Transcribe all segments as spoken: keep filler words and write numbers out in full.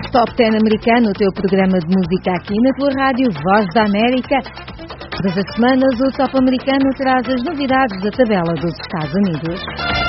Top dez americano, o teu programa de música aqui na tua rádio Voz da América. Todas as semanas o Top americano traz as novidades da tabela dos Estados Unidos.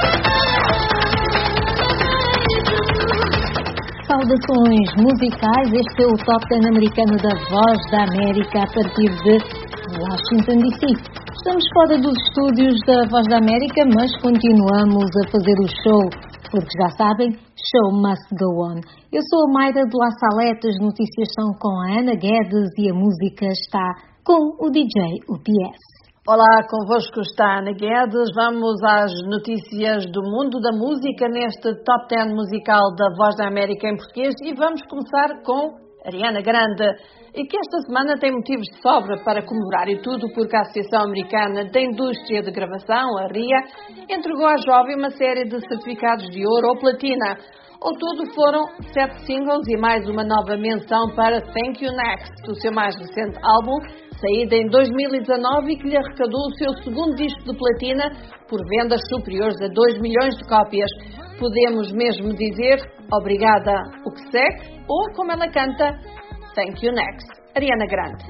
Saudações musicais, este é o Top dez americano da Voz da América a partir de Washington D C. Estamos fora dos estúdios da Voz da América, mas continuamos a fazer o show, porque já sabem, show must go on. Eu sou a Mayra de La Salete, as notícias são com a Ana Guedes e a música está com o D J U P S. Olá, convosco está a Ana Guedes. Vamos às notícias do mundo da música neste Top dez musical da Voz da América em português e vamos começar com Ariana Grande, e que esta semana tem motivos de sobra para comemorar, e tudo porque a Associação Americana da Indústria de Gravação, a R I A, entregou à jovem uma série de certificados de ouro ou platina. Ao todo foram sete singles e mais uma nova menção para Thank You Next, o seu mais recente álbum, saído em dois mil e dezanove e que lhe arrecadou o seu segundo disco de platina por vendas superiores a dois milhões de cópias. Podemos mesmo dizer obrigada o que segue, ou como ela canta, Thank You Next, Ariana Grande.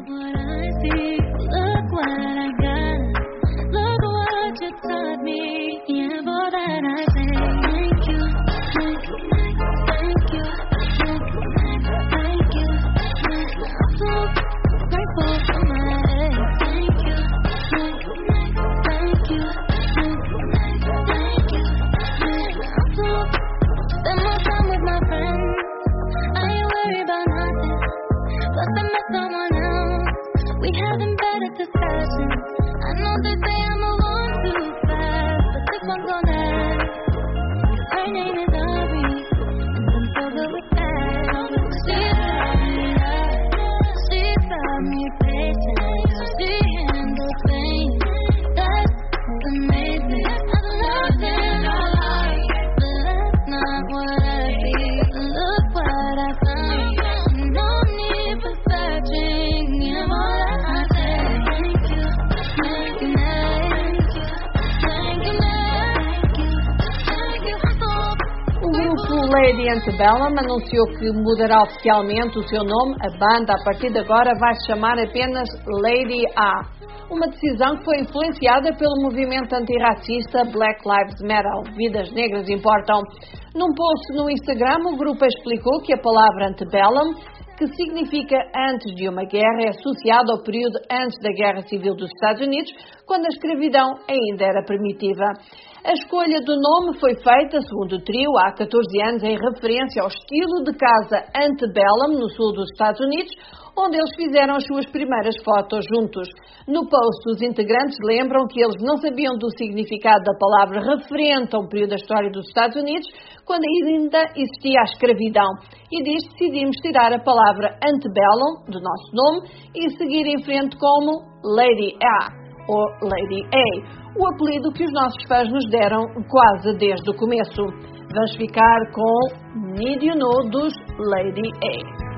Lady Antebellum anunciou que mudará oficialmente o seu nome. A banda, a partir de agora, vai se chamar apenas Lady A. Uma decisão que foi influenciada pelo movimento antirracista Black Lives Matter. Vidas negras importam. Num post no Instagram, o grupo explicou que a palavra Antebellum, que significa antes de uma guerra, é associada ao período antes da Guerra Civil dos Estados Unidos, quando a escravidão ainda era permitida. A escolha do nome foi feita, segundo o trio, há catorze anos, em referência ao estilo de casa Antebellum, no sul dos Estados Unidos, onde eles fizeram as suas primeiras fotos juntos. No post, os integrantes lembram que eles não sabiam do significado da palavra referente a um período da história dos Estados Unidos, quando ainda existia a escravidão. E disto decidimos tirar a palavra Antebellum do nosso nome e seguir em frente como Lady A ou Lady A. O apelido que os nossos fãs nos deram quase desde o começo. Vamos ficar com Need You Know dos Lady A.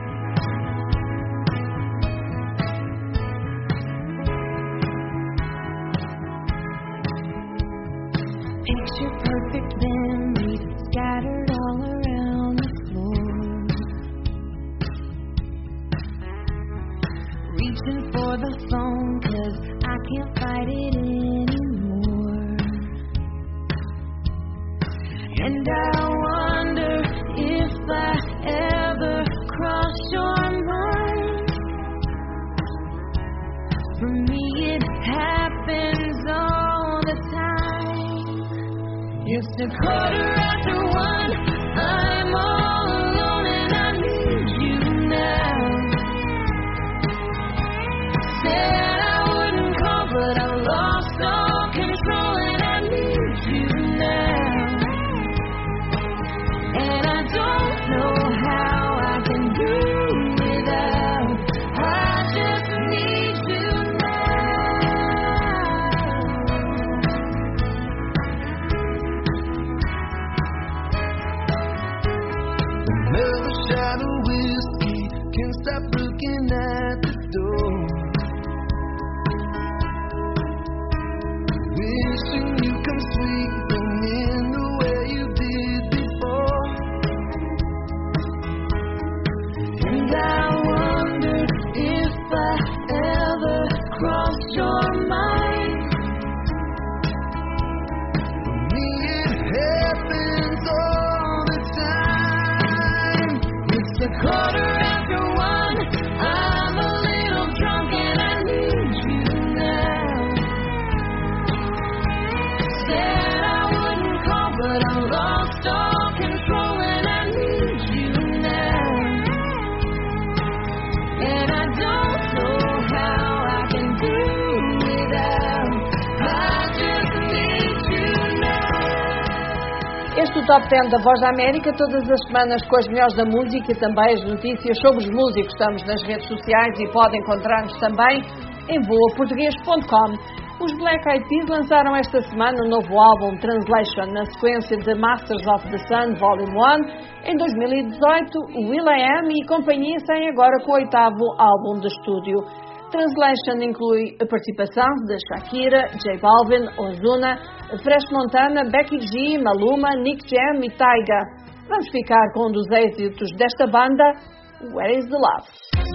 Picture perfect memories scattered all around the floor. Reaching for the phone 'cause I can't fight it anymore. And I wonder if I ever crossed your mind. For me it happens all the time. It's a quarter after one, I'm all alone and I need you now. Said I wouldn't call but I lost all control and I need you now. And I don't know how I can do without. I just need you now. Another shot of whiskey, can't stop looking at the door. Wishing you come sweeping in the way you did before. Este é o Top dez da Voz da América, todas as semanas com as melhores da música e também as notícias sobre os músicos. Estamos nas redes sociais e pode encontrar-nos também em voa português ponto com. Os Black Eyed Peas lançaram esta semana um novo álbum, Translation, na sequência de Masters of the Sun Volume um. Em dois mil e dezoito, will.i.am e companhia saem agora com o oitavo álbum de estúdio. Translation inclui a participação de Shakira, J Balvin, Ozuna, Fresh Montana, Becky G, Maluma, Nick Jam e Tyga. Vamos ficar com um dos êxitos desta banda, Where is the Love?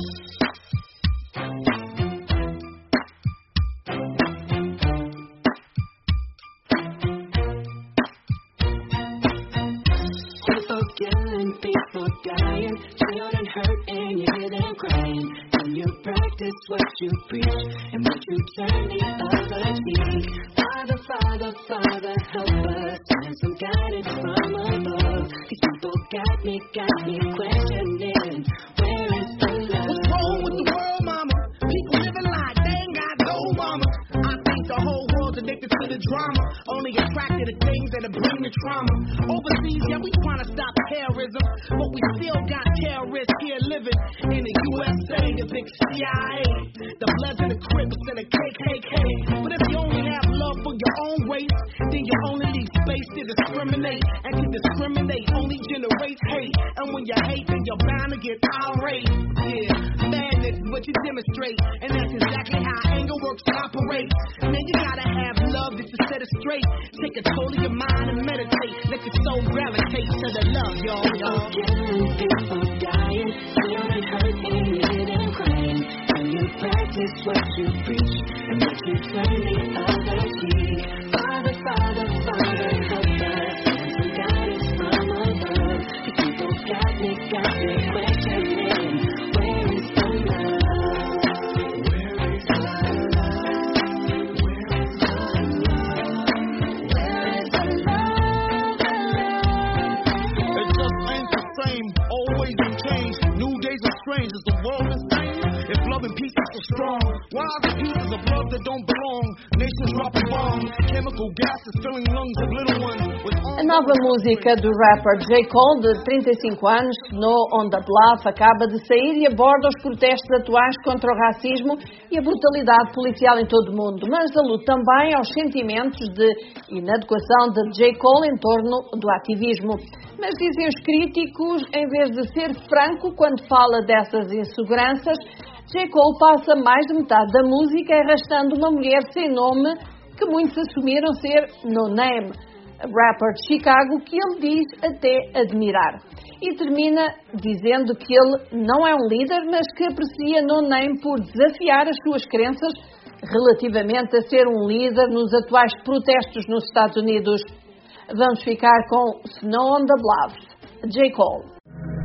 People dying, children hurt, and you hear them crying. And you practice what you preach, and what you turn the other cheek. Father, Father, Father, help us, send some guidance from above. These people got me, got me questioning, where is the love? What's wrong with the world, mama? People living like they ain't got no mama. I think the whole world's addicted to the drama, only attracted to things that bring the trauma. Overseas, yeah, we trying to stop terrorism, but we still got terrorists here living in the U S A, the big C I A, the Bloods and the Crips and the K K K. But if you only have love for your own race, then you only leave space to discriminate, and to discriminate only generates hate. And when you hate, then you're bound to get irate. Yeah, madness is what you demonstrate, and that's exactly how anger works and operates. Man, you gotta have love just to set it straight. Take control of your mind and meditate. Let your soul gravitate to the love, y'all. y'all. Killing people dying, children hurt, and you hear them crying. And you practice what you preach, and what you turn the other cheek. Father, Father, Father, help us, send some guidance from above. These people got me, got me questioning, where is the love? Where is the love? Where is the love? Where is the love? It just ain't the same, always in change. New days are strange, is the world insane? If love and peace is so strong, why are the pieces of love that don't belong? Nations dropping bombs, chemical gases filling lungs of little ones. With A nova música do rapper J Cole, de trinta e cinco anos, Snow on the Bluff, acaba de sair e aborda os protestos atuais contra o racismo e a brutalidade policial em todo o mundo, mas alude também aos sentimentos de inadequação de J Cole em torno do ativismo. Mas dizem os críticos, em vez de ser franco quando fala dessas inseguranças, J Cole passa mais de metade da música arrastando uma mulher sem nome que muitos assumiram ser No Name, rapper de Chicago, que ele diz até admirar. E termina dizendo que ele não é um líder, mas que aprecia No Name por desafiar as suas crenças relativamente a ser um líder nos atuais protestos nos Estados Unidos. Vamos ficar com Snow on the Bluff, J Cole.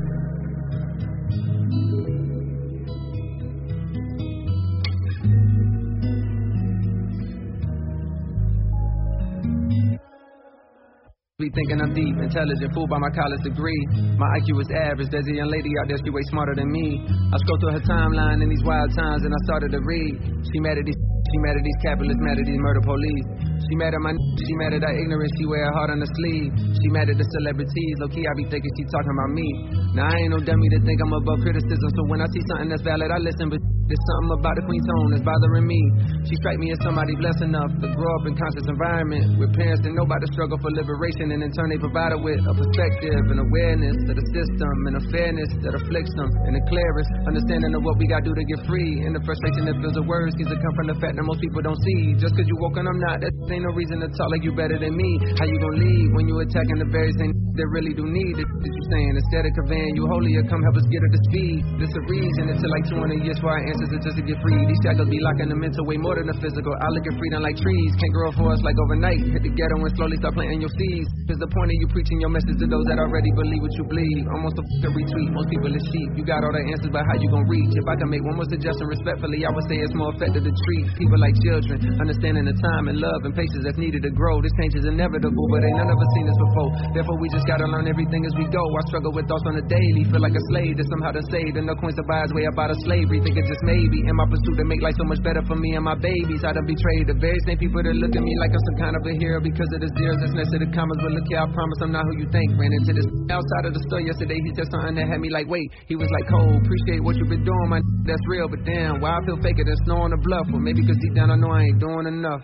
Be thinking I'm deep, intelligent, fooled by my college degree. My I Q is average, there's a young lady out there, she way smarter than me. I scrolled through her timeline in these wild times and I started to read. She mad at these, she mad at these capitalists, mad at these murder police. She mad at my, she mad at our ignorance, she wear her heart on her sleeve. She mad at the celebrities, low key I be thinking she talking about me. Now I ain't no dummy to think I'm above criticism, so when I see something that's valid I listen, but there's something about the queen tone that's bothering me. She strike me as somebody blessed enough to grow up in conscious environment with parents that know about the struggle for liberation, and in turn they provide her with a perspective and awareness to the system and a fairness that afflicts them, and the clearest understanding of what we gotta do to get free, and the frustration that fills the words seems to come from the fact that most people don't see. Just cause you woke and I'm not, that ain't no reason to talk like you better than me. How you gon' leave when you attacking the very same that really do need it? That you saying instead of conveying you holier, come help us get her to speed. This a reason it took like two hundred years for our answers to just to get free. These shackles be locking the mental way more than the physical. I look at freedom like trees, can't grow for us like overnight. Hit the ghetto and slowly start planting your seeds. Is the point of you preaching your message to those that already believe what you believe? Almost a f***ing retweet. Most people is sheep. You got all the answers, but how you gon' reach? If I can make one more suggestion respectfully, I would say it's more effective to treat people like children, understanding the time and love and patience places that's needed to grow. This change is inevitable, but ain't none of us seen this before. Therefore, we just gotta learn everything as we go. I struggle with thoughts on the daily, feel like a slave that's somehow to save. And no coins to buy his way up out of slavery. Think it's just maybe in my pursuit to make life so much better for me and my babies. I done betrayed the very same people that look at me like I'm some kind of a hero because of the zeros that's next to the commas. But look here, I promise I'm not who you think. Ran into this outside of the store yesterday. He said something that had me like, wait. He was like, Cole, appreciate what you've been doing, my that's real. But damn, why I feel faker than snow on the bluff? Or maybe cause deep down I know I ain't doing enough.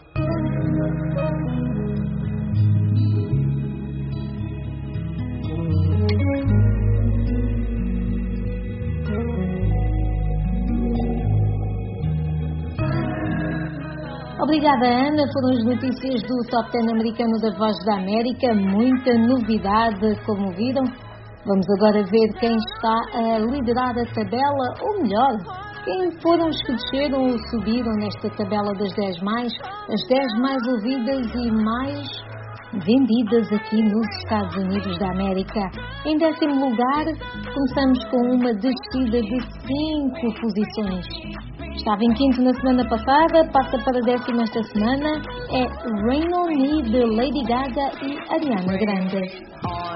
Obrigada, Ana. Foram as notícias do Top dez americano da Voz da América. Muita novidade, como viram. Vamos agora ver quem está a liderar a tabela, ou melhor, quem foram os que desceram ou subiram nesta tabela das dez mais, as dez mais ouvidas e mais vendidas aqui nos Estados Unidos da América. Em décimo lugar, começamos com uma descida de cinco posições. Estava em quinto na semana passada, passa para décimo esta semana. É Rain On Me de Lady Gaga e Ariana Grande.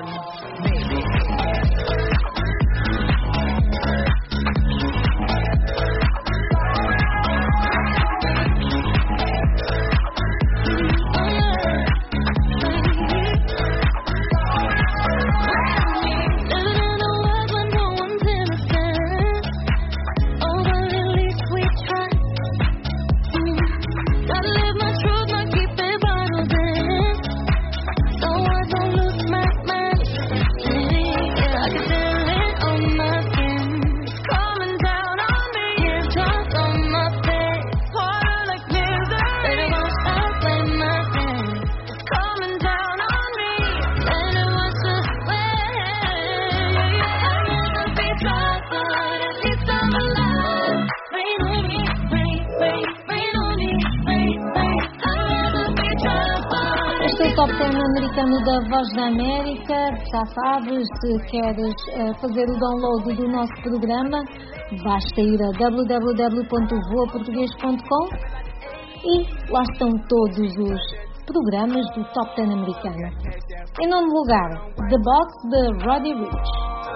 Top dez americano da Voz da América. Já sabes, se queres uh, fazer o download do nosso programa, basta ir a w w w ponto voa português ponto com e lá estão todos os programas do Top dez americano. Em nono lugar, The Box de Roddy Ricch.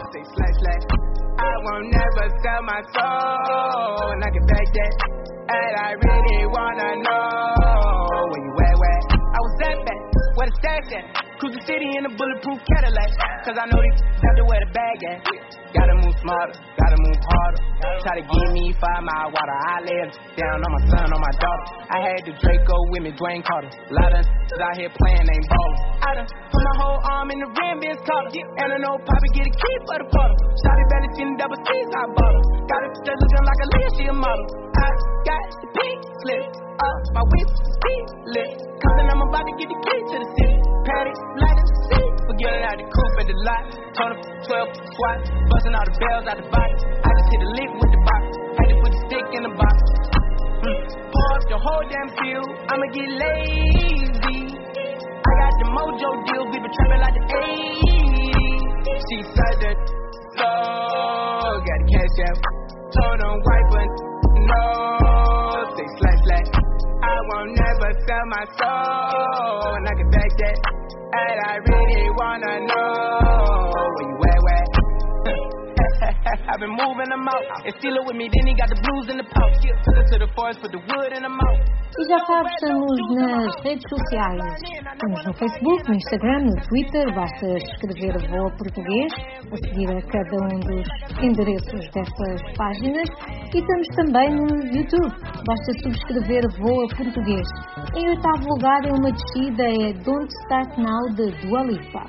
Where the stash at? Cruise the city in a bulletproof Cadillac. Cause I know these have to wear the bag at. Gotta move smarter, gotta move harder. Try to give me five mile water. I lay down on my son, on my daughter. I had the Draco with me, Dwayne Carter. A lot of out here playing, ain't ballin'. I done put my whole arm in the rim, Vince Carter. And I know Poppy get a key for the bottle. Shotty belly seen the double C's, I bought her. Got it just looking like a Leah, she a model. I got the pink slip up, my whip speed lit. Cause I'm about to get the key to the city. Paddock, light the seat. Forgetting out the coupe at the lot. Turn up twelve swat. Busting all the bells out the box. I just hit a lick with the box. Had to put the stick in the box. Mm. Pour up the whole damn field. I'ma get lazy. I got the mojo deals. We been trapping like the eighties. She said that slow. Got the cash out. Told them white but no. Say slash slash. I won't never sell my soul, and I can back that. And I really wanna know where you at, where? I've been moving them out. And steal it with me, then he got the blues in the pouch. Took it to the forest, put the wood in the mouth. E já sabes, estamos nas redes sociais. Estamos no Facebook, no Instagram, no Twitter. Basta escrever Voa Português, a seguir a cada um dos endereços dessas páginas. E estamos também no YouTube. Basta subscrever Voa Português. Em oitavo lugar é uma descida, é Don't Start Now de Dua Lipa.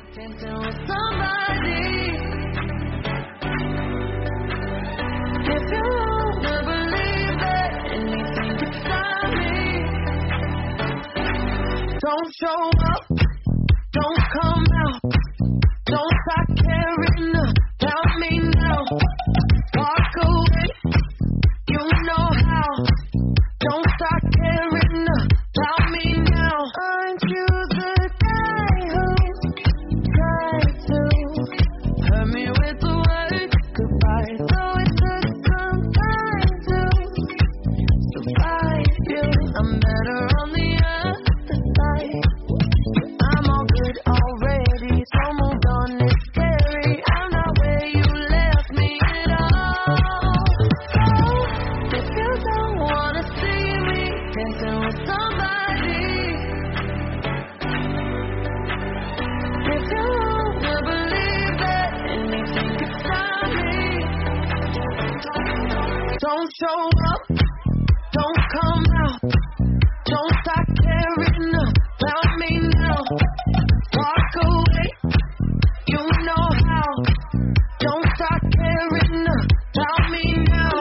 Don't show up, don't come out, don't start caring about me now. Walk away, you know how. Don't start caring about me now. Aren't you the guy who tried to hurt me with the word goodbye? Though it took some time to survive you, I'm better on the other side. show up, don't come out. Don't stop caring about me now. Walk away, you know how. Don't stop caring about me now.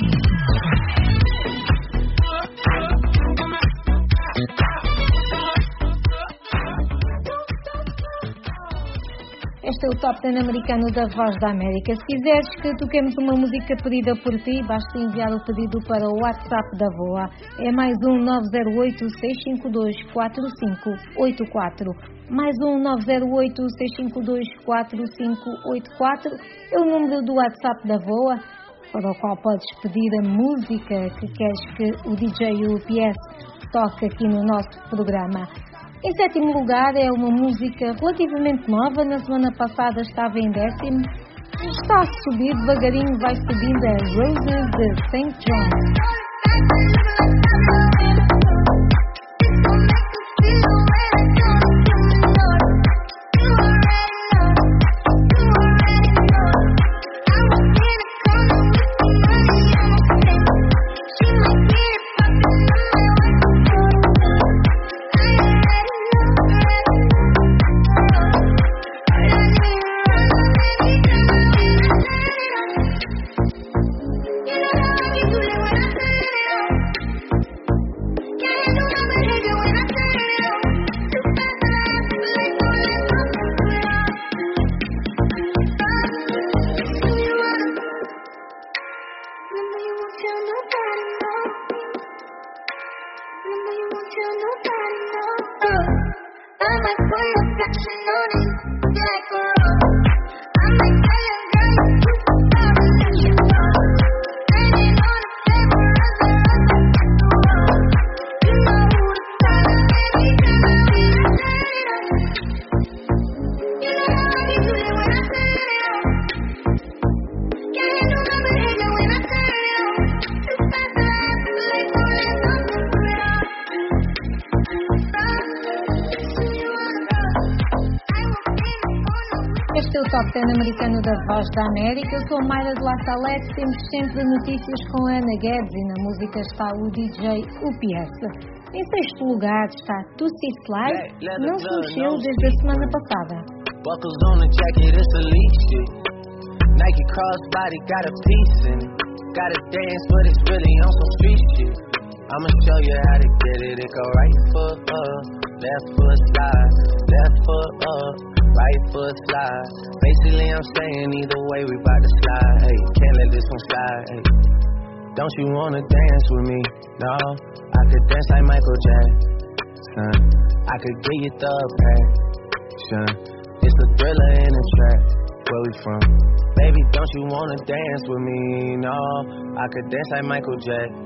Este é o Top dez americano da Voz da América. Se quiseres que toquemos uma música pedida por ti, basta enviar o pedido para o WhatsApp da VOA. É mais um nove zero oito, seis cinco dois, quatro cinco oito quatro. Mais um nove zero oito, seis cinco dois, quatro cinco oito quatro. É o número do WhatsApp da VOA, para o qual podes pedir a música que queres que o D J U P S toque aqui no nosso programa. Em sétimo lugar é uma música relativamente nova, na semana passada estava em décimo, está a subir devagarinho, vai subindo a Roses de Saint John. Este é o Top dez americano da Voz da América. Eu sou Mayra de La Salette. Temos sempre notícias com Ana Guedes e na música está o D J U P S. Em sexto lugar está Tusi Slide, não se mexeu desde a semana passada. Buckles on the jacket, it's elite shit. Nike crossbody got a piece in it. Gotta dance, but it's really on some street shit. I'ma show you how to get it. It go right foot up, left foot slide, left foot up, right foot slide. Basically I'm saying either way we bout to slide. Hey, can't let this one slide. Hey, don't you wanna dance with me? No, I could dance like Michael Jackson. I could get you the passion. It's a thriller in a track. Where we from? Baby, don't you wanna dance with me? No, I could dance like Michael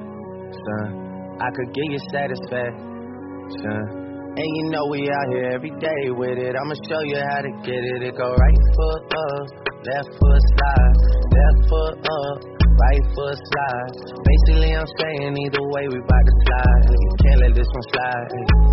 Jackson. I could give you satisfaction. And you know we out here every day with it. I'ma show you how to get it. It go right foot up, left foot slide, left foot up, right foot slide. Basically I'm saying either way we bout to slide. You can't let this one slide.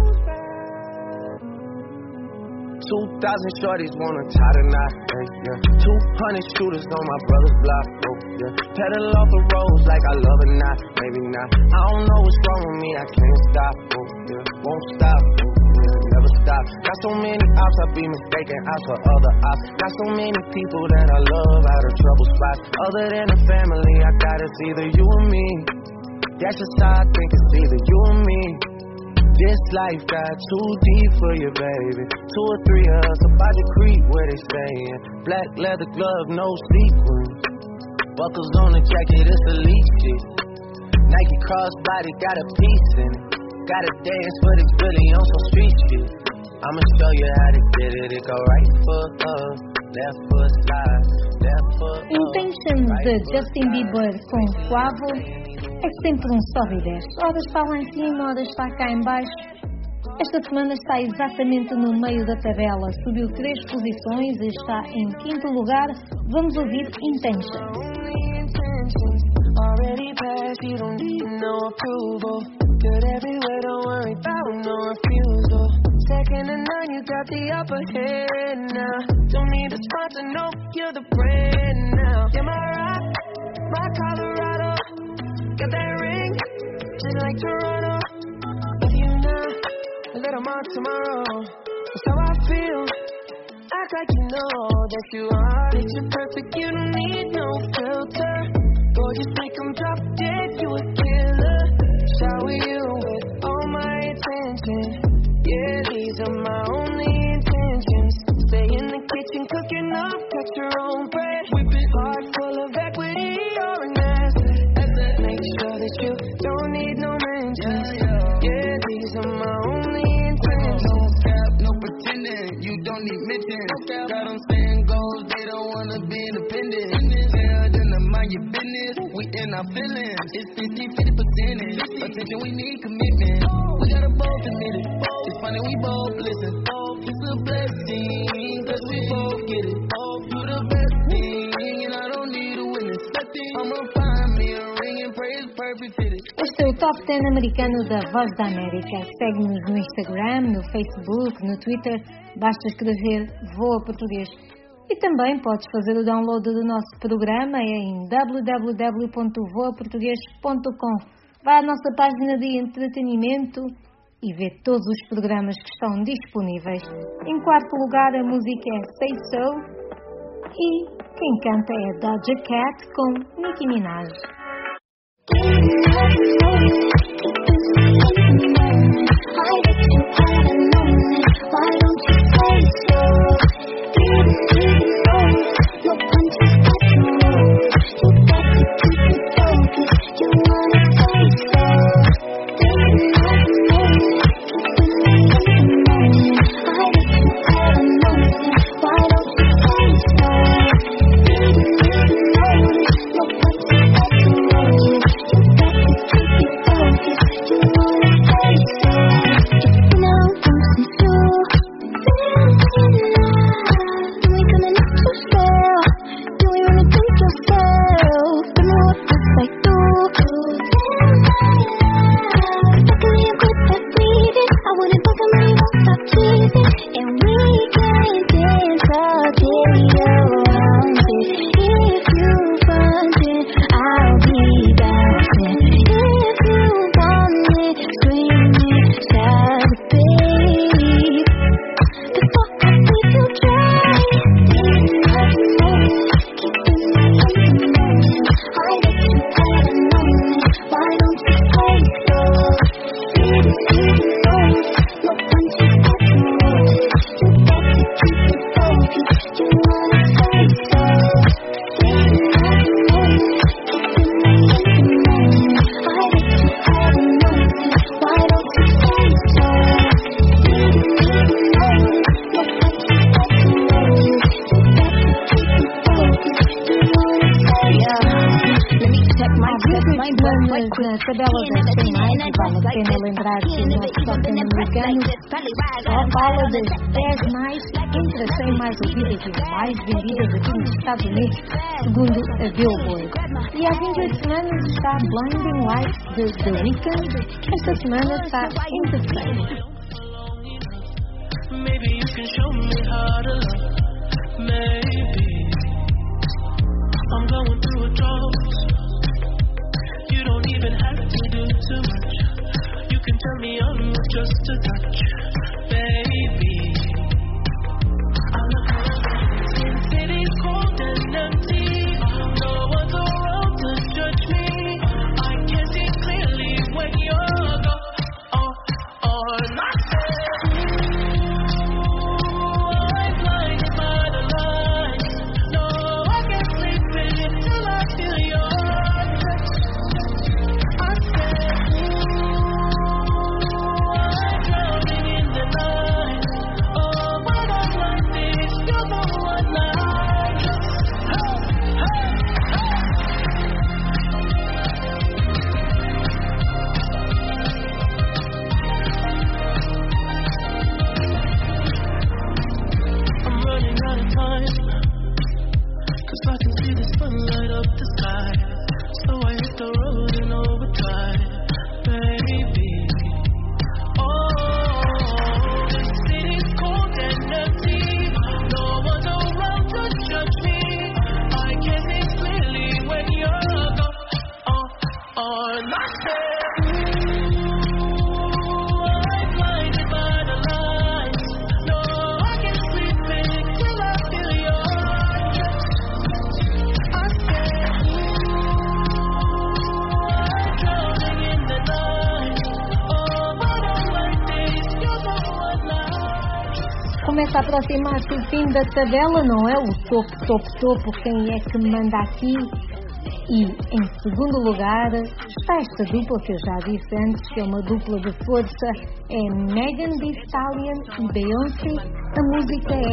Two thousand shorties wanna tie the knot, hey, yeah. Two hundred shooters on my brother's block, oh, yeah. Pedal off the roads like I love it, not, maybe not. I don't know what's wrong with me, I can't stop, oh, yeah. Won't stop, oh, yeah. Never stop. Got so many ops, I be mistaken ops for other ops. Got so many people that I love out of trouble spots. Other than the family, I got it's either you or me. That's just how I think it's either you or me. This life got too deep for you, baby. Two or three of us about to creep where they stayin'. Black leather glove, no sequins. Buckles on the jacket, it's elite shit. Nike crossbody got a piece in it. Gotta dance, but it's really on some street shit. I'ma show you how to get it. It go right foot up, left foot slide, left foot up. Intentions de Justin Bieber com Quavo é sempre um sobe e desce. Ora está lá em cima, ora está cá em baixo. Esta semana está exatamente no meio da tabela. Subiu três posições e está em quinto lugar. Vamos ouvir Intentions. Already passed, you don't need no approval. Good everywhere, don't worry about no refusal. Second to none, you got the upper hand now. Don't need a sponsor, no, you're the brand now. You're my rock, my Colorado. like Toronto. Love you now, a little more tomorrow. That's how I feel. Act like you know that you are. Picture perfect, you don't need no filter. Gorgeous, make them drop dead, you a killer. Shower you with all my attention. Yeah, these are my only intentions. Stay in the kitchen, cooking up, cut your own bread. Whip it hard, full of equity, you're an asset. Make sure that you don't need no mentions. Yeah, these are my only intentions. No cap, no pretending, you don't need mentions. Got them saying goals, they don't wanna be independent. Tell them to mind your business, we in our feelings. It's fifty, fifty percentage. Attention, we need commitment. We gotta both admit it. It's funny, we both listen. It's a blessing, cause we both get it. You the best thing, and I don't need a witness. I'ma find me a ring and pray it's perfect fitted. Este é o Top dez americano da Voz da América. Segue-nos no Instagram, no Facebook, no Twitter. Basta escrever Voa Português. E também podes fazer o download do nosso programa em w w w ponto voa português ponto com. Vá à nossa página de entretenimento e vê todos os programas que estão disponíveis. Em quarto lugar, a música é Say So e quem canta é Doja Cat com Nicki Minaj. Na tabela das cem mais, e vale a pena lembrar que o nosso top americano só fala das dez mais entre as cem mais ouvidas e mais vendidas aqui nos Estados Unidos, segundo a Billboard. E há vinte e oito semanas está Blinding Lights de The Weeknd, esta semana está em terceiro. Maybe you can show me how to love. Maybe I'm going through a drought. You don't even have to do too much. You can turn me on with just a touch, baby. I look around, Sin City's cold and empty. No one's around to judge me. I can see clearly when you're gone. Oh, oh, not I'm blinded by the lights. No, I can't sleep until I feel your touch. I said, ooh, I'm drowning in the night. Oh, when I'm like this, you're the one I trust. Hey, hey, hey. I'm running out of time, 'cause I can see the sun light up the sky. So I hit the road in overdrive, baby. Oh, the city's cold and empty. No one's around to judge me. I can see clearly when you're gone. Oh, oh, not there. começa a aproximar-se o fim da tabela, não é? O topo, topo, topo, quem é que manda aqui? E, em segundo lugar, está esta dupla que eu já disse antes, que é uma dupla de força, é Megan Thee Stallion e Beyoncé. A música é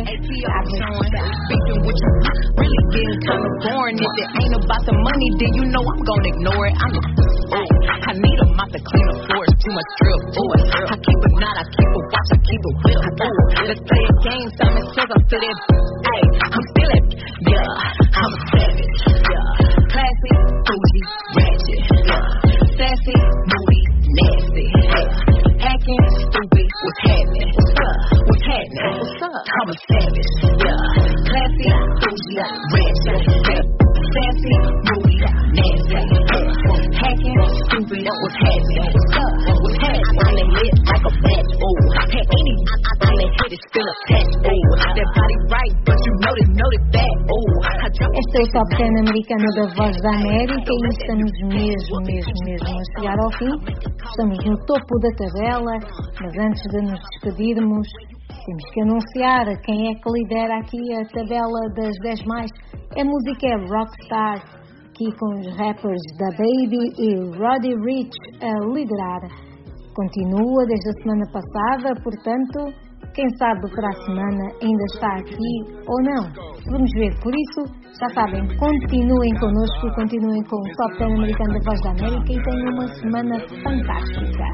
Classy, bougie, ratchet, yeah. Sassy, moody, nasty, yeah. Hacking, stupid, what's happening? What's up? What's happening? What's up? I'm a savage, yeah. Classy, bougie, ratchet, yeah. Sassy, moody, nasty, yeah. Hacking, stupid, what's happening? What's up? What's happening? I lit like a bat, oh. Hey, any, I let hit it, still attached, oh. That body right, but you know that, know that, that, oh. Este é o Top dez americano da Voz da América e estamos mesmo, mesmo, mesmo a chegar ao fim. Estamos no topo da tabela, mas antes de nos despedirmos, temos que anunciar quem é que lidera aqui a tabela das dez mais. A música é Rockstar, aqui com os rappers Da Baby e Roddy Ricch a liderar. Continua desde a semana passada, portanto, quem sabe para a semana ainda está aqui ou não. Vamos ver, por isso, já sabem, continuem connosco, continuem com o Top dez americano da Voz da América e tenham uma semana fantástica.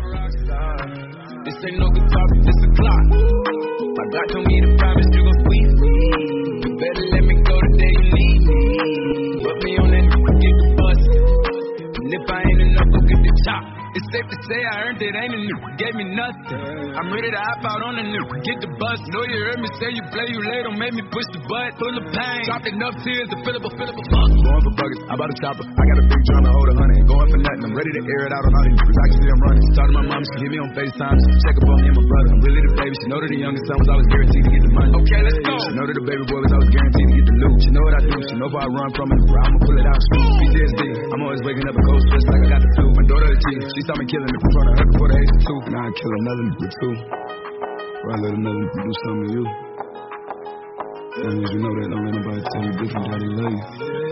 It's safe to say I earned it, ain't a new, gave me nothing. I'm ready to hop out on the new, get the bus. Know you heard me say you play, you late, don't make me push the butt. Full of pain, dropped enough tears to fill up a, fill up a fuck. Going for buggers, I bought a chopper. I got a big drum to hold a hundred. Ain't going for nothing, I'm ready to air it out on all these niggas. I can see I'm running. Talk to my mom, she hit me on FaceTime. She check up on me and my brother. I'm really the baby, she know that the youngest son was always guaranteed to get the money. Okay, let's go. She know that the baby boy was always guaranteed to get the loot. She know what I do, she know if I run from it, I'ma pull it out. P T S D, I'm always waking up a cold sweat like I got the flu. My daughter the G, she saw me killing it. Trying to hurt before the age of two, and I kill another nigga too. Or I let another nigga do something to you. As long as you know that, don't let nobody tell you different, daddy love you.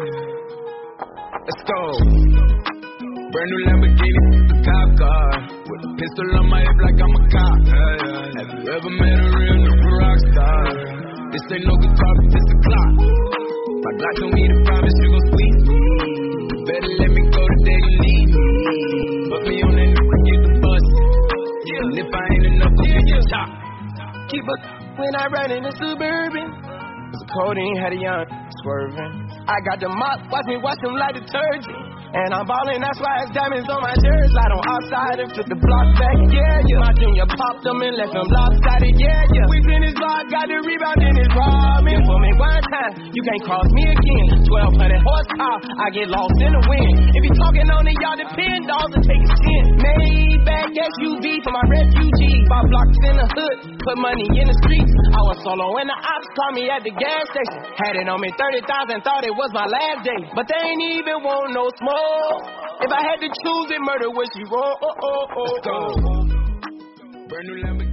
Let's go. Brand new Lamborghini, the cop car. With a pistol on my hip like I'm a cop. Hey, hey, hey. Have you ever met a real nigga rock star? This ain't no guitar, but this a clock. My Glock told me to promise you gon' squeeze me. You better let me go the day you need me. Put me on that nigga, get the bus. Yeah. And if I ain't enough, I'll get your top. Keep up when I ride in the Suburban. Cause the codeine had a young swerving. I got the mop, watch me wash them like detergent. And I'm ballin', that's why it's diamonds on my jersey. Slide on outside and flip the block back, yeah, yeah. My junior popped them and left them lopsided, yeah, yeah. We finished block, got the rebound in his robbing. For me one time, you can't cross me again. twelve hundred horsepower, I get lost in the wind. If you talking on it, y'all depend, dogs will take a chin. Maybach S U V for my refugees. Five blocks in the hood, put money in the streets. I was solo when the ops called me at the gas station. Had it on me thirty thousand, thought it was my last day. But they ain't even want no smoke. If I had to choose it, murder would she roll? Oh, oh, oh, oh. Let's go. Brand new Lamborghini.